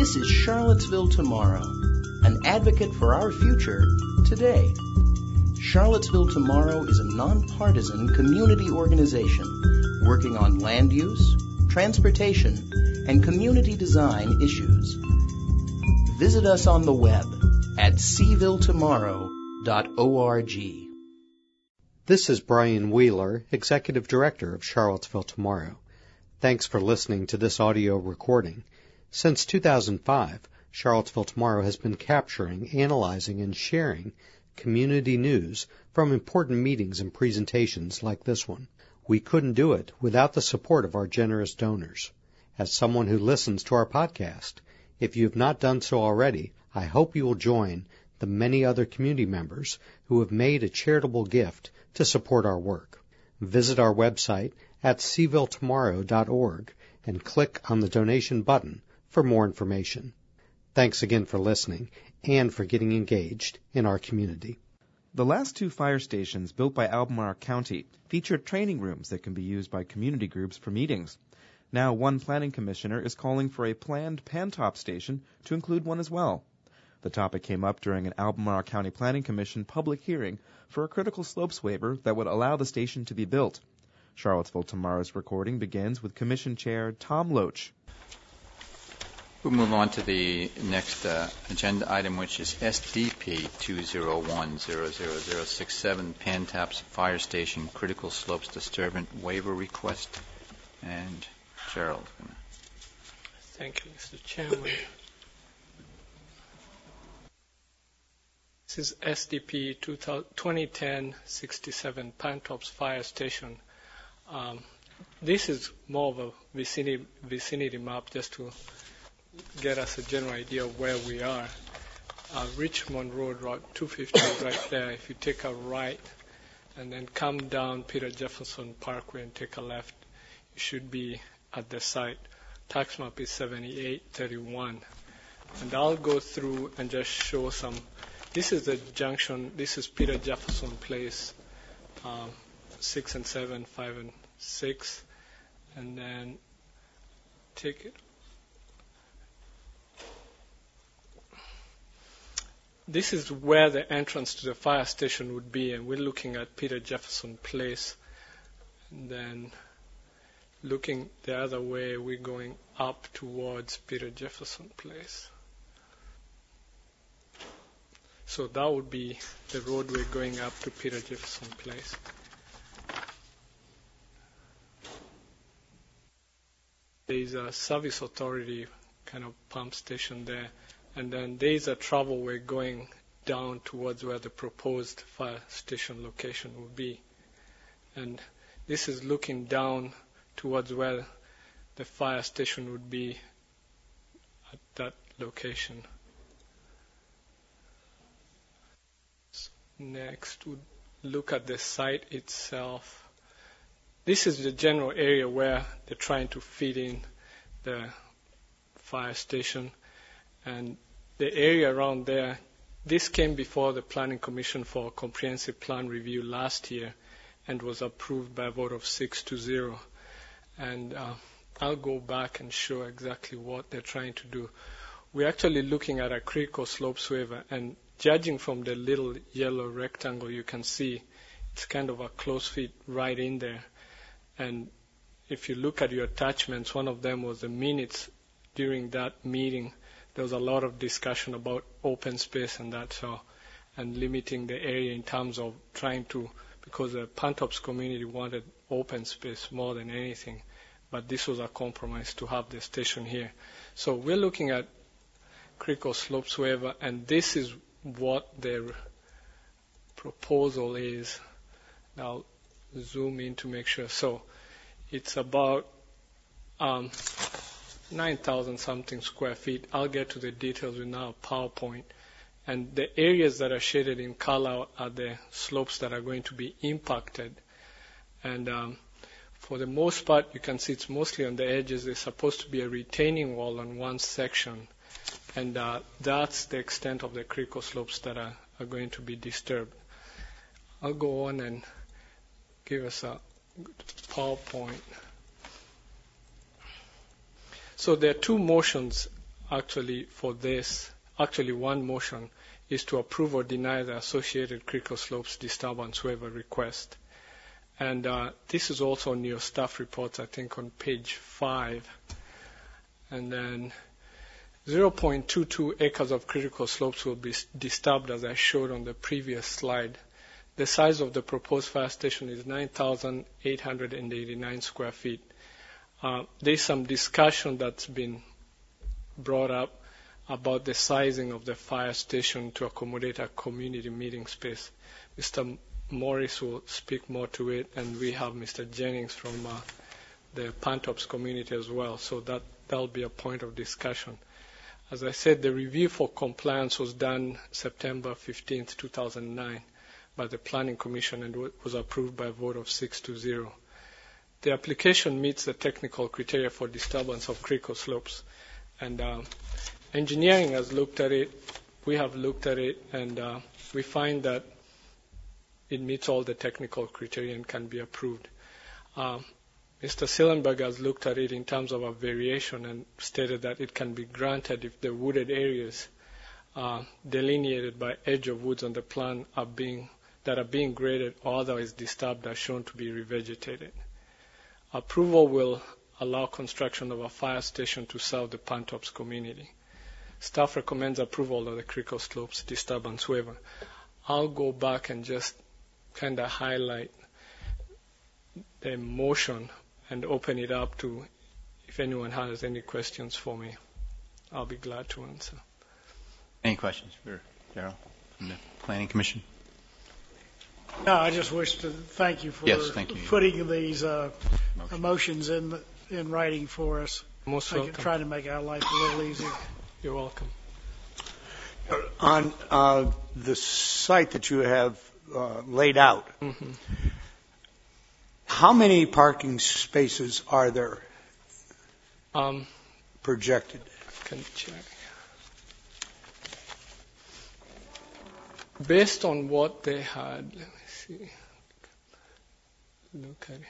This is Charlottesville Tomorrow, an advocate for our future today. Charlottesville Tomorrow is a nonpartisan community organization working on land use, transportation, and community design issues. Visit us on the web at cvilletomorrow.org. This is Brian Wheeler, Executive Director of Charlottesville Tomorrow. Thanks for listening to this audio recording. Since 2005, Charlottesville Tomorrow has been capturing, analyzing, and sharing community news from important meetings and presentations like this one. We couldn't do it without the support of our generous donors. As someone who listens to our podcast, if you have not done so already, I hope you will join the many other community members who have made a charitable gift to support our work. Visit our website at cvilletomorrow.org and click on the donation button for more information. Thanks again for listening and for getting engaged in our community. The last two fire stations built by Albemarle County featured training rooms that can be used by community groups for meetings. Now one planning commissioner is calling for a planned Pantop station to include one as well. The topic came up during an Albemarle County Planning Commission public hearing for a critical slopes waiver that would allow the station to be built. Charlottesville Tomorrow's recording begins with Commission Chair Tom Loach. We'll move on to the next agenda item, which is SDP 201-00067, Pantaps Fire Station Critical Slopes Disturbance Waiver Request. And Gerald. Thank you, Mr. Chairman. This is SDP 2010-67, Pantaps Fire Station. This is more of a vicinity map just to get us a general idea of where we are. Richmond Road, Route 250 is right there. If you take a right and then come down Peter Jefferson Parkway and take a left, you should be at the site. Tax map is 7831. And I'll go through and just show some. This is the junction. This is Peter Jefferson Place, 6 and 7, 5 and 6. And then take it. This is where the entrance to the fire station would be, and we're looking at Peter Jefferson Place. And then looking the other way, we're going up towards Peter Jefferson Place. So that would be the roadway going up to Peter Jefferson Place. There's a service authority kind of pump station there. And then there's a travelway going down towards where the proposed fire station location will be. And this is looking down towards where the fire station would be at that location. So next, we'll look at the site itself. This is the general area where they're trying to fit in the fire station. And the area around there, this came before the Planning Commission for a comprehensive plan review last year and was approved by a vote of 6-0. And I'll go back and show exactly what they're trying to do. We're actually looking at a critical slopes waiver, and judging from the little yellow rectangle, you can see it's kind of a close fit right in there. And if you look at your attachments, one of them was the minutes during that meeting. There was a lot of discussion about open space and that, and limiting the area in terms of trying to, because the Pantaps community wanted open space more than anything, but this was a compromise to have the station here. So we're looking at critical slopes waiver, and this is what their proposal is. Now zoom in to make sure. So it's about 9,000 something square feet. I'll get to the details in our PowerPoint. And the areas that are shaded in color are the slopes that are going to be impacted. And for the most part, you can see it's mostly on the edges. There's supposed to be a retaining wall on one section. And that's the extent of the critical slopes that are going to be disturbed. I'll go on and give us a PowerPoint. So there are two motions actually for this, one motion is to approve or deny the associated critical slopes disturbance waiver request. And this is also in your staff reports, I think, on page 5. And then 0.22 acres of critical slopes will be disturbed, as I showed on the previous slide. The size of the proposed fire station is 9,889 square feet. There's some discussion that's been brought up about the sizing of the fire station to accommodate a community meeting space. Mr. Morris will speak more to it, and we have Mr. Jennings from the Pantops community as well, so that'll be a point of discussion. As I said, the review for compliance was done September 15th, 2009 by the Planning Commission and was approved by a vote of 6-0. The application meets the technical criteria for disturbance of critical slopes, and engineering has looked at it, we have looked at it, and we find that it meets all the technical criteria and can be approved. Mr. Sillenberg has looked at it in terms of a variation and stated that it can be granted if the wooded areas delineated by edge of woods on the plan that are being graded or otherwise disturbed are shown to be revegetated. Approval will allow construction of a fire station to serve the Pantops community. Staff recommends approval of the critical slopes disturbance waiver. I'll go back and just kind of highlight the motion and open it up to if anyone has any questions for me. I'll be glad to answer. Any questions for Darrell from the Planning Commission? No, I just wish to thank you for putting these motions in writing for us. Most welcome. Trying to make our life a little easier. You're welcome. On the site that you have laid out, how many parking spaces are there projected? I can check. Based on what they had, let me see. Look at it.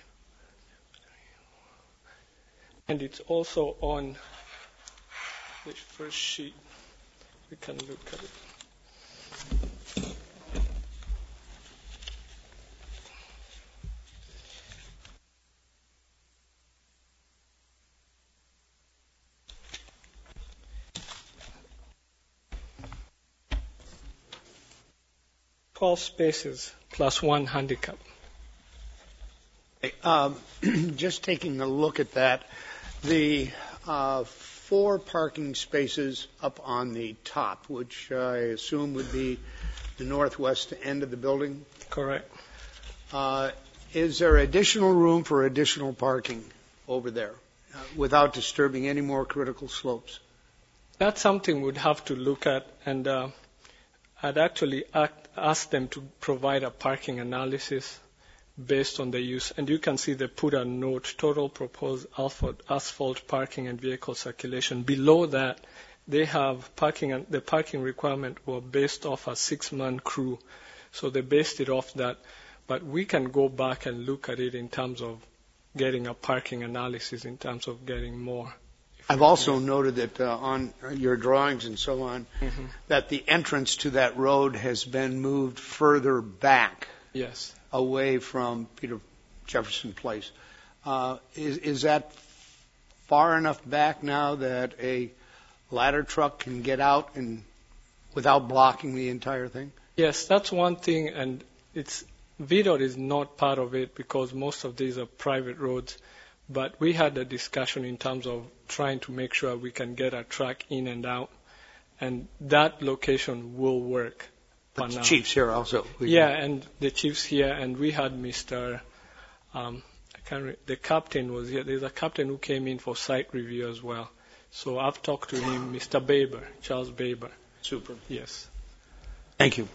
And it's also on the first sheet. We can look at it. Spaces plus one handicap. Just taking a look at that, the 4 parking spaces up on the top, which I assume would be the northwest end of the building? Correct. Is there additional room for additional parking over there without disturbing any more critical slopes? That's something we'd have to look at, and I'd actually ask them to provide a parking analysis based on the use. And you can see they put a note, total proposed asphalt parking and vehicle circulation. Below that, they have parking, and the parking requirement were based off a 6-man crew. So they based it off that. But we can go back and look at it in terms of getting a parking analysis, in terms of getting more. I've also noted that on your drawings and so on, that the entrance to that road has been moved further back. Yes. Away from Peter Jefferson Place. Is that far enough back now that a ladder truck can get out and without blocking the entire thing? Yes, that's one thing, and VDOT is not part of it because most of these are private roads. But we had a discussion in terms of trying to make sure we can get a truck in and out, and that location will work. But the chief's here also. Yeah, and the chief's here, and we had Mr. The captain was here. There's a captain who came in for site review as well. So I've talked to him, Mr. Baber, Charles Baber. Super. Yes. Thank you.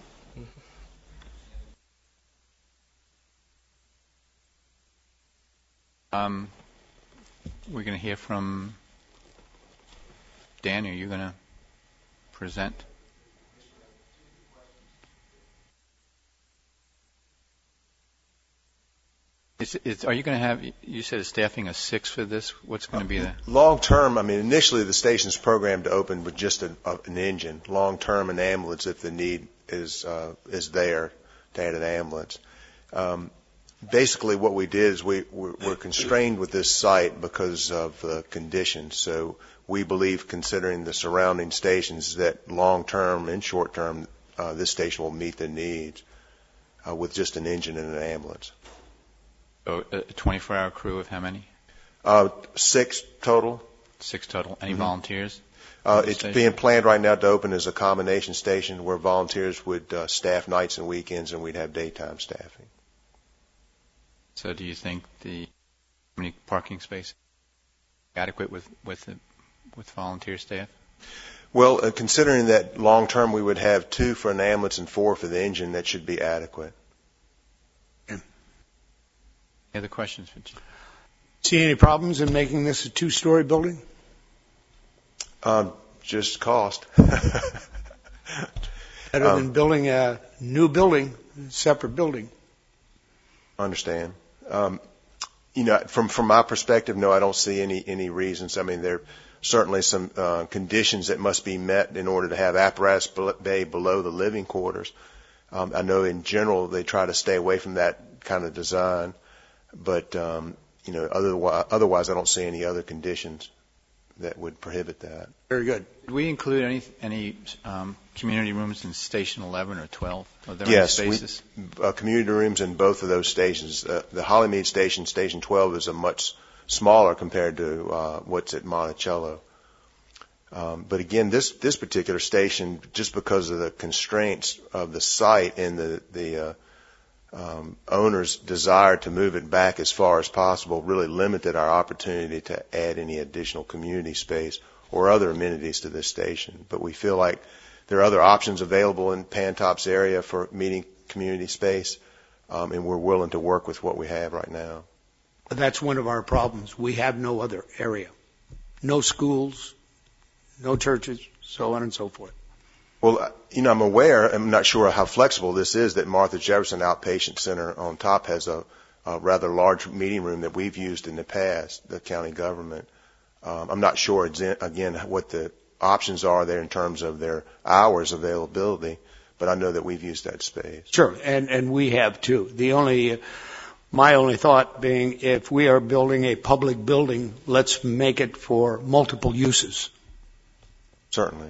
We're going to hear from Dan. Are you going to present? Are you going to have, you said a staffing of 6 for this? What's going to be the? Long term, I mean, initially the station's programmed to open with just an engine. Long term, an ambulance if the need is there to add an ambulance. Basically what we did is we're constrained with this site because of the conditions. So we believe, considering the surrounding stations, that long term and short term, this station will meet the needs with just an engine and an ambulance. So a 24-hour crew of how many? 6 total. 6 total. Any volunteers? It's being planned right now to open as a combination station where volunteers would staff nights and weekends, and we'd have daytime staffing. So do you think how many parking spaces adequate with volunteer staff? Well, considering that long term we would have 2 for an ambulance and 4 for the engine, that should be adequate. Any other questions? See any problems in making this a 2-story building? Just cost. Better than building a new building, separate building. Understand. From my perspective, no, I don't see any reasons. I mean, there are certainly some conditions that must be met in order to have apparatus bay below the living quarters. I know in general they try to stay away from that kind of design, but otherwise I don't see any other conditions that would prohibit that. Very good. Did we include any community rooms in Station 11 or 12? Are there yes, any spaces? Community rooms in both of those stations. The Hollymead station, Station 12, is a much smaller compared to what's at Monticello. But again, this particular station, just because of the constraints of the site and the owner's desire to move it back as far as possible, really limited our opportunity to add any additional community space or other amenities to this station. But we feel like there are other options available in Pantop's area for meeting community space, and we're willing to work with what we have right now. That's one of our problems. We have no other area. No schools, no churches, so on and so forth. Well, I'm aware, I'm not sure how flexible this is, that Martha Jefferson Outpatient Center on top has a rather large meeting room that we've used in the past, the county government. I'm not sure, again, what the options are there in terms of their hours availability, but I know that we've used that space. Sure, and we have too. My only thought being, if we are building a public building, let's make it for multiple uses. Certainly.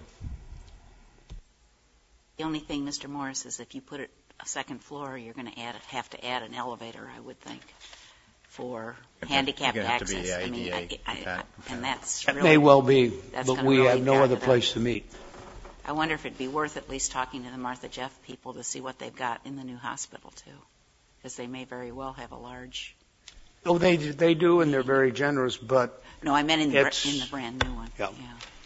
The only thing, Mr. Morris, is if you put it a second floor, you're going to have to add an elevator, I would think, for handicapped access. I mean, and that's that really, may well be, but we really have no other place to meet. I wonder if it'd be worth at least talking to the Martha Jeff people to see what they've got in the new hospital too, because they may very well have a large. Oh, they do, and they're very generous. But no, I meant in the brand new one. Yeah.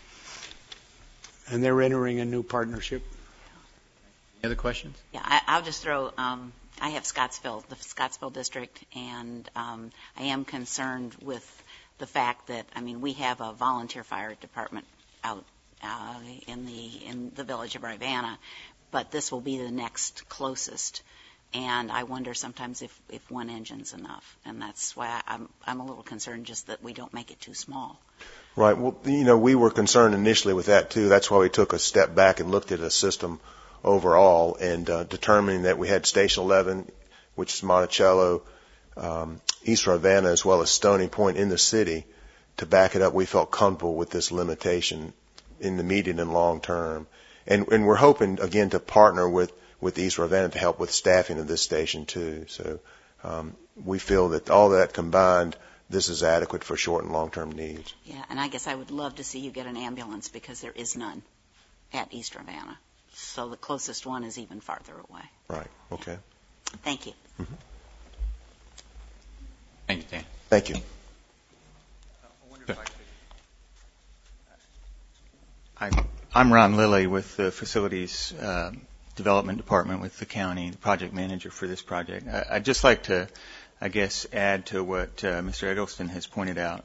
And they're entering a new partnership. Any other questions? Yeah, I'll just throw. I have Scottsville, the Scottsville district, and I am concerned with the fact that we have a volunteer fire department out in the village of Rivanna, but this will be the next closest, and I wonder sometimes if one engine's enough, and that's why I'm a little concerned just that we don't make it too small. Right. Well, we were concerned initially with that too. That's why we took a step back and looked at a system overall, and determining that we had Station 11, which is Monticello, East Ravenna, as well as Stony Point in the city. To back it up, we felt comfortable with this limitation in the medium and long term. And we're hoping, again, to partner with East Ravenna to help with staffing of this station too. So we feel that all that combined, this is adequate for short and long-term needs. Yeah, and I guess I would love to see you get an ambulance because there is none at East Ravenna. So the closest one is even farther away. Right. Okay. Yeah. Thank you. Mm-hmm. Thank you, Dan. Thank you. I wonder if I could. I'm Ron Lilly with the Facilities Development Department with the county, the project manager for this project. I'd just like to, I guess, add to what Mr. Eggleston has pointed out.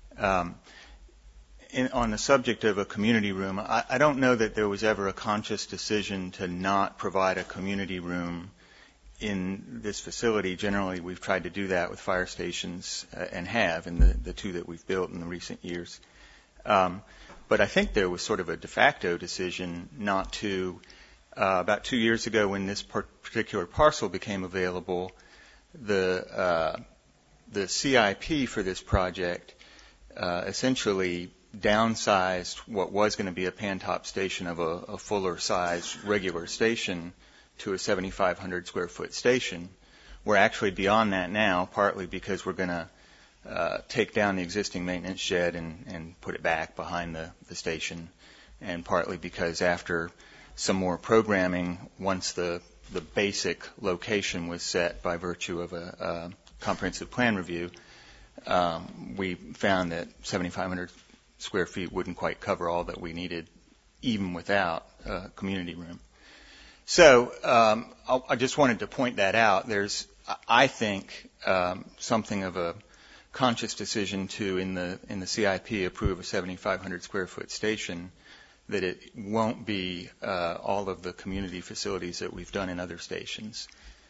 On the subject of a community room, I don't know that there was ever a conscious decision to not provide a community room in this facility, generally we've tried to do that with fire stations and have in the two that we've built in the recent years. But I think there was sort of a de facto decision not to, about 2 years ago when this particular parcel became available, the CIP for this project essentially downsized what was going to be a pan-top station of a fuller size regular station to a 7,500 square foot station. We're actually beyond that now, partly because we're going to take down the existing maintenance shed and put it back behind the station, and partly because after some more programming, once the basic location was set by virtue of a comprehensive plan review, we found that 7,500 square feet wouldn't quite cover all that we needed, even without a community room. So I just wanted to point that out. There's, I think, something of a conscious decision to, in the CIP, approve a 7,500 square foot station, that it won't be all of the community facilities that we've done in other stations.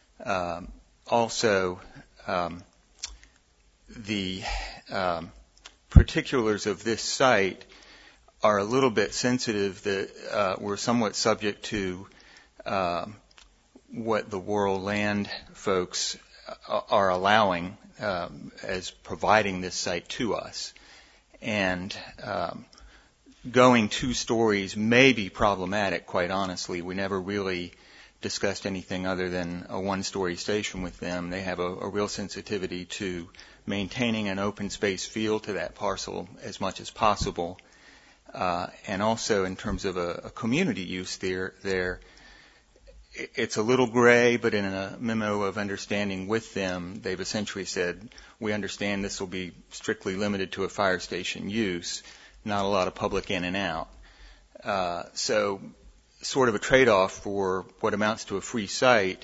Also, the particulars of this site are a little bit sensitive, that we're somewhat subject to what the World Land folks are allowing as providing this site to us. And going 2 stories may be problematic, quite honestly. We never really discussed anything other than a 1-story station with them. They have a real sensitivity to maintaining an open space feel to that parcel as much as possible. And also in terms of a community use there, it's a little gray, but in a memo of understanding with them, they've essentially said, we understand this will be strictly limited to a fire station use, not a lot of public in and out. So sort of a trade-off for what amounts to a free site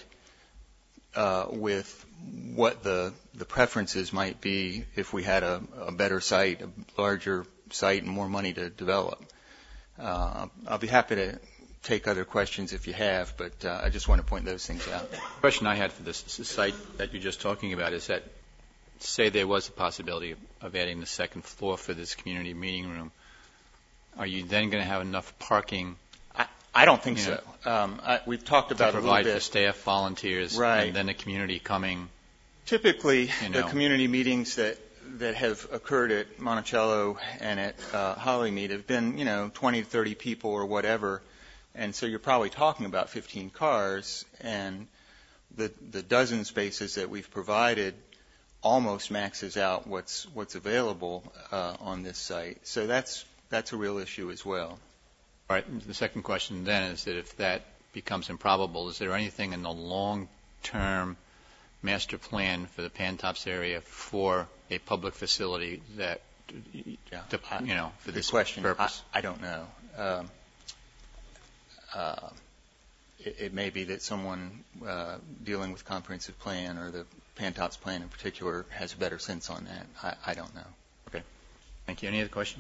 with what the preferences might be if we had a better site, a larger site, and more money to develop. I'll be happy to take other questions if you have, but I just want to point those things out. The question I had for this site that you're just talking about is that, say there was a possibility of adding the second floor for this community meeting room, are you then going to have enough parking? I don't think so. We've talked about to it a little bit. Provide for staff, volunteers, right, and then the community coming. Typically, the community meetings that have occurred at Monticello and at Hollymead have been, 20 to 30 people or whatever, and so you're probably talking about 15 cars, and the dozen spaces that we've provided almost maxes out what's available on this site. So that's a real issue as well. All right. The second question then is that if that becomes improbable, is there anything in the long-term master plan for the Pantops area for a public facility that, for this question, purpose? I don't know. It may be that someone dealing with comprehensive plan or the Pantops plan in particular has a better sense on that. I don't know. Okay. Thank you. Any other questions?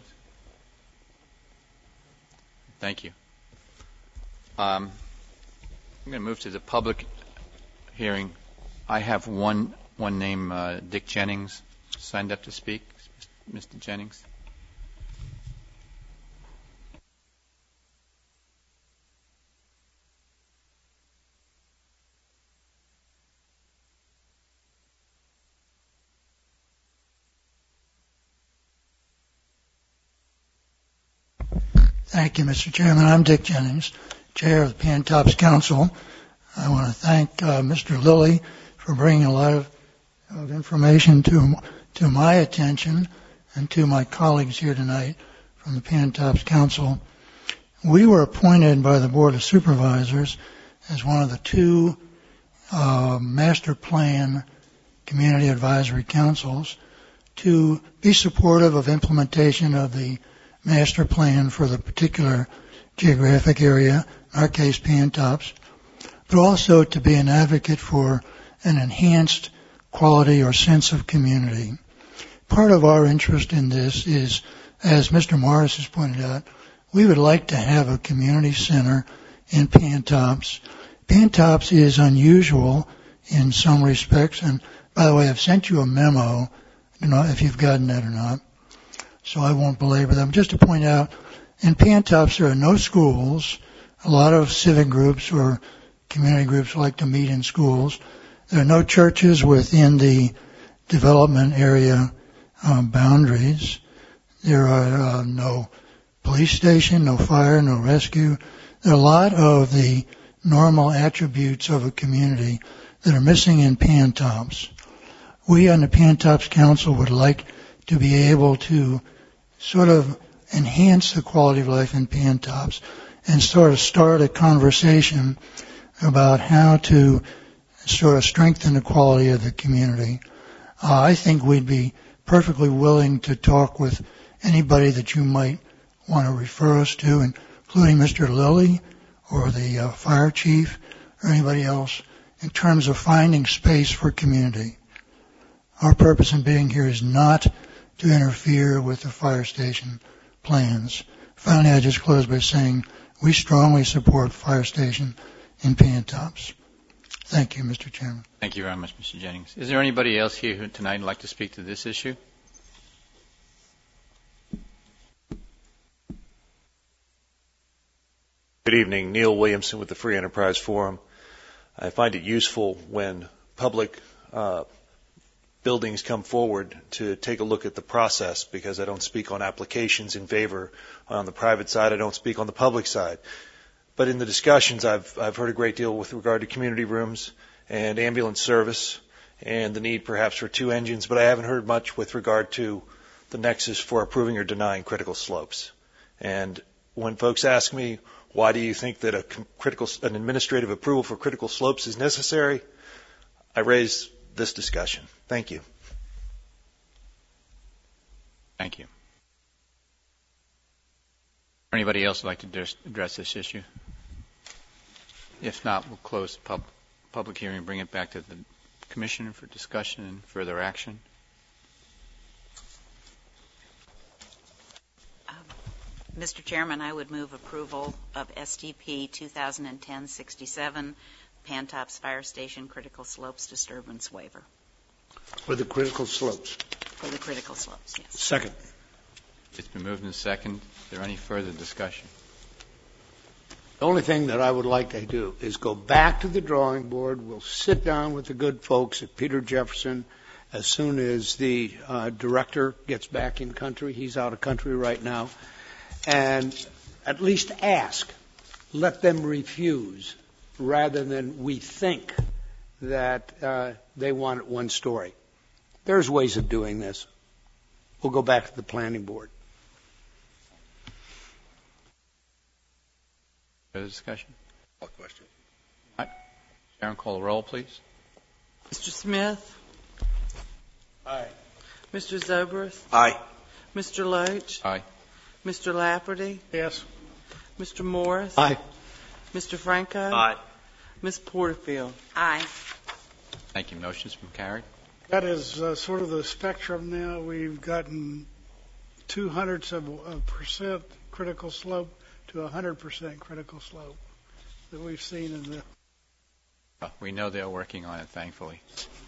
Thank you. I'm going to move to the public hearing. I have one name, Dick Jennings, signed up to speak. Mr. Jennings. Thank you, Mr. Chairman. I'm Dick Jennings, Chair of the Pantops Council. I want to thank Mr. Lilly for bringing a lot of information to my attention and to my colleagues here tonight from the Pantops Council. We were appointed by the Board of Supervisors as one of the 2 master plan community advisory councils to be supportive of implementation of the master plan for the particular geographic area, in our case Pantops, but also to be an advocate for an enhanced quality or sense of community. Part of our interest in this is, as Mr. Morris has pointed out, we would like to have a community center in Pantops. Pantops is unusual in some respects. And by the way, I've sent you a memo. I don't know if you've gotten that or not, so I won't belabor them. Just to point out, in Pantops there are no schools. A lot of civic groups or community groups like to meet in schools. There are no churches within the development area boundaries. There are no police station, no fire, no rescue. There are a lot of the normal attributes of a community that are missing in Pantops. We on the Pantops Council would like to be able to sort of enhance the quality of life in Pantops and sort of start a conversation about how to sort of strengthen the quality of the community. I think we'd be perfectly willing to talk with anybody that you might want to refer us to, including Mr. Lilly or the fire chief or anybody else, in terms of finding space for community. Our purpose in being here is not to interfere with the fire station plans. Finally, I just close by saying we strongly support fire station in Pantops. Thank you, Mr. Chairman. Thank you very much, Mr. Jennings. Is there anybody else here who tonight would like to speak to this issue? Good evening. Neil Williamson with the Free Enterprise Forum. I find it useful when public buildings come forward to take a look at the process, because I don't speak on applications in favor on the private side. I don't speak on the public side. But in the discussions, I've heard a great deal with regard to community rooms and ambulance service and the need perhaps for 2 engines, but I haven't heard much with regard to the nexus for approving or denying critical slopes. And when folks ask me, why do you think that an administrative approval for critical slopes is necessary, I raise this discussion. Thank you. Thank you. Anybody else would like to address this issue? If not, we'll close the public hearing and bring it back to the Commissioner for discussion and further action. Mr. Chairman, I would move approval of SDP 2010-67, Pantops Fire Station Critical Slopes Disturbance Waiver. For the critical slopes? For the critical slopes, yes. Second. It's been moved and second. Is there any further discussion? The only thing that I would like to do is go back to the drawing board. We'll sit down with the good folks at Peter Jefferson as soon as the director gets back in country. He's out of country right now. And at least ask. Let them refuse rather than we think that they want it one story. There's ways of doing this. We'll go back to the planning board. Further discussion? All question. All right. Sharon, call the roll, please. Mr. Smith? Aye. Mr. Zobrist? Aye. Mr. Loach? Aye. Mr. Lafferty? Yes. Mr. Morris? Aye. Mr. Franco? Aye. Ms. Porterfield? Aye. Thank you. Motion's been carried. That is sort of the spectrum now. We've gotten 0.02% critical slope to 100% critical slope that we've seen in the... We know they're working on it, thankfully.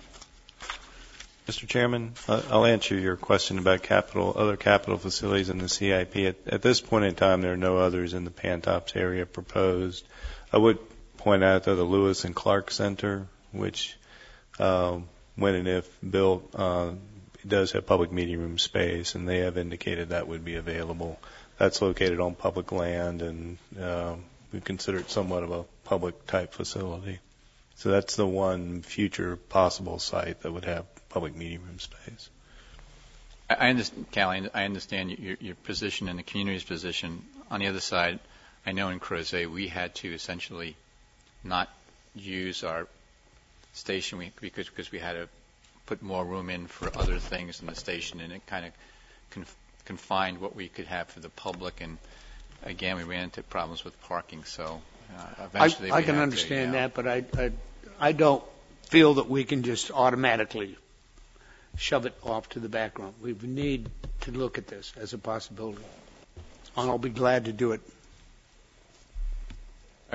Mr. Chairman, I'll answer your question about other capital facilities in the CIP. At this point in time, there are no others in the Pantops area proposed. I would point out, though, the Lewis and Clark Center, which, when and if built, does have public meeting room space, and they have indicated that would be available. That's located on public land, and we consider it somewhat of a public-type facility. So that's the one future possible site that would have public meeting room space. I understand, Callie, I understand your position and the community's position. On the other side, I know in Crozet we had to essentially not use our station because we had to put more room in for other things in the station, and it kind of confined what we could have for the public. And again, we ran into problems with parking. So eventually, I can understand that, but I don't feel that we can just automatically shove it off to the background. We need to look at this as a possibility, and I'll be glad to do it. All right.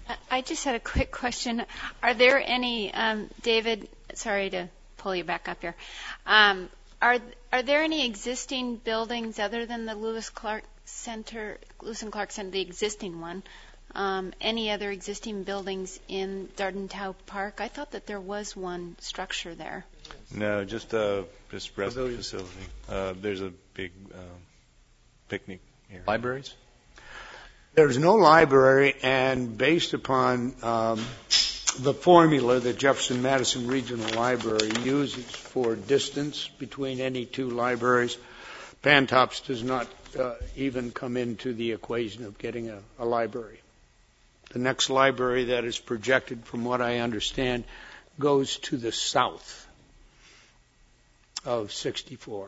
I just had a quick question. Are there any, David, sorry to pull you back up here, are there any existing buildings other than the Lewis and Clark Center, the existing one, any other existing buildings in Dardentow Park? I thought that there was one structure there. No, just rest facility. There's a big picnic area. Libraries? There's no library, and based upon the formula that Jefferson Madison Regional Library uses for distance between any two libraries, Pantops does not even come into the equation of getting a library. The next library that is projected, from what I understand, goes to the south of 64.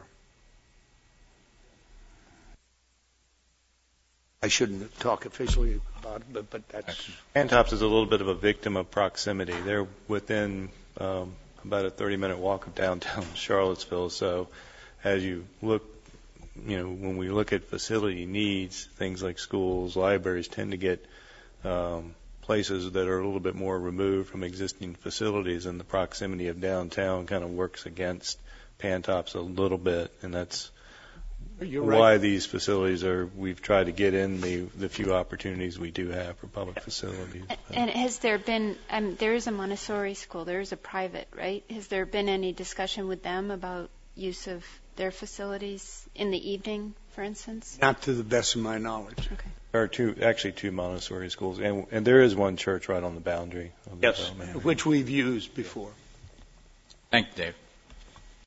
I shouldn't talk officially about it, but that's... Pantops is a little bit of a victim of proximity. They're within about a 30-minute walk of downtown Charlottesville. So as you look, when we look at facility needs, things like schools, libraries tend to get places that are a little bit more removed from existing facilities, and the proximity of downtown kind of works against Pantops a little bit, and that's why these facilities we've tried to get in the few opportunities we do have for public facilities. And has there been, there is a Montessori school, there is a private, right? Has there been any discussion with them about use of their facilities in the evening, for instance? Not to the best of my knowledge. Okay. There are two Montessori schools, and there is one church right on the boundary of the development. Which we've used before. Thank you, Dave.